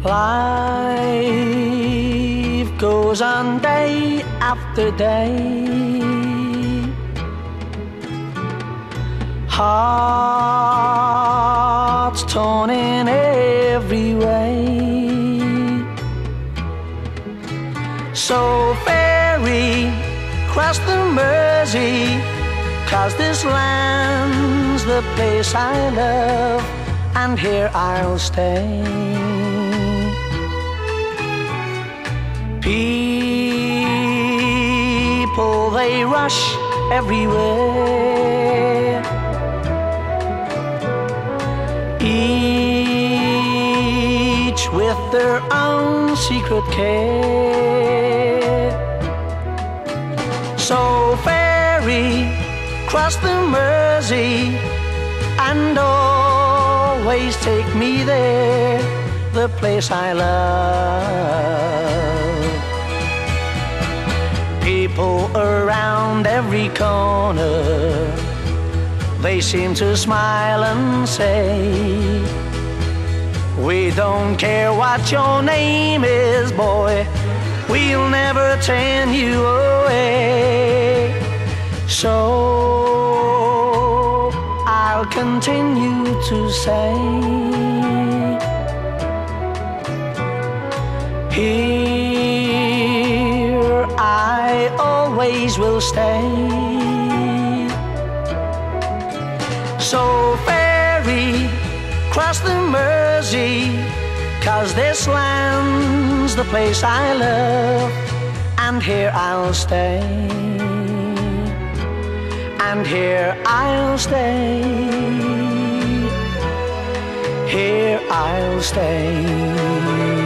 Life goes on day after day, hearts torn in every way. So ferry cross the Mersey, 'cause this land's the place I love, and here I'll stay. People, they rush everywhere, each with their own secret care. So ferry cross the Mersey and always take me there, the place I love. People around every corner, they seem to smile and say, we don't care what your name is, boy, we'll never turn you away. So I'll continue to say, here I always will stay. So ferry cross the Mersey, 'cause this land's the place I love, and here I'll stay, and here I'll stay, here I'll stay.